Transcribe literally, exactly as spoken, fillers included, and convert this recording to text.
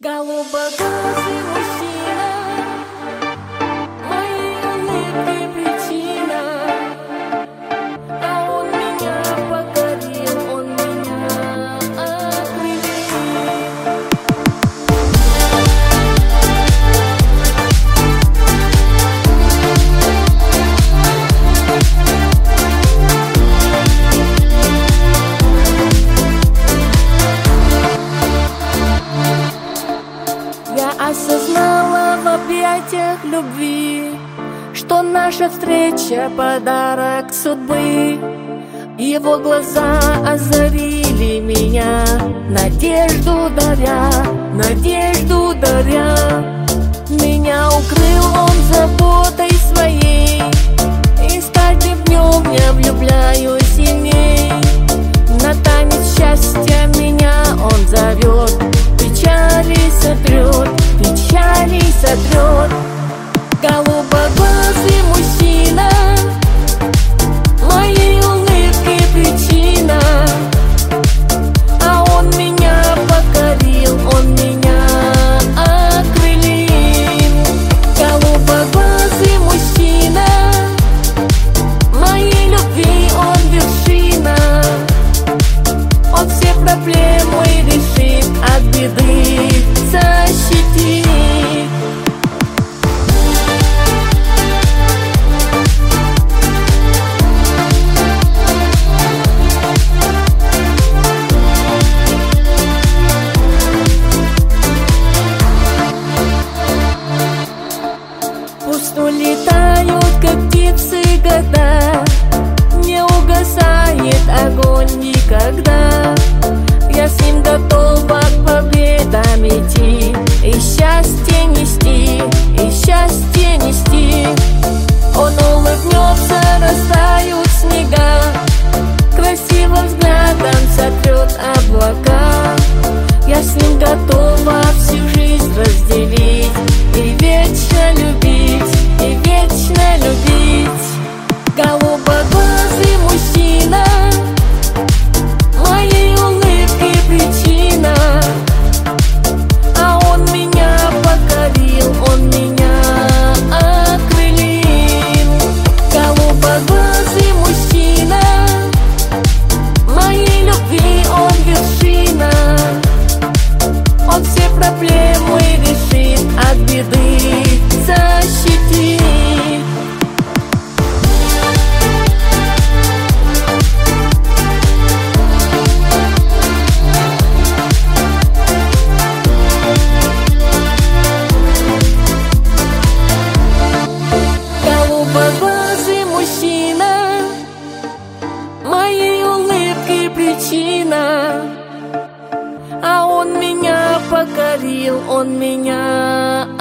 Голубоглазый мужчина, моей улыбки причина, а он меня покорил, он меня окрылил. Я осознала в объятиях любви, что наша встреча — подарок судьбы. Его глаза озарили меня, надежду даря, надежду даря. Меня укрыл он заботой своей, и с каждым днем я влюбляюсь сильней. На танец счастья меня он зовет, печали сотрет, печали сотрет. Голубоглазый мужчина, моей улыбки причина, а он меня покорил, он меня окрылил. Голубоглазый мужчина, моей любви он вершина, он все проблемы решит, от беды защитит. Пусть улетают, как птицы, года, не угасает огонь никогда. Я с ним готова к победам идти, и счастье нести, и счастье нести. Он улыбнется, растают снега, красивым взглядом сотрет облака. Я с ним готова всю жизнь разделить, и вечно любить, и вечно любить. Голубоглазый мужчина, моей улыбки причина, а он меня покорил, он меня окрылил. Голубоглазый мужчина, моей любви он вершина, он все проблемы решит, от беды защитит. Голубоглазый мужчина, моей улыбки причина, а он меня покорил, он меня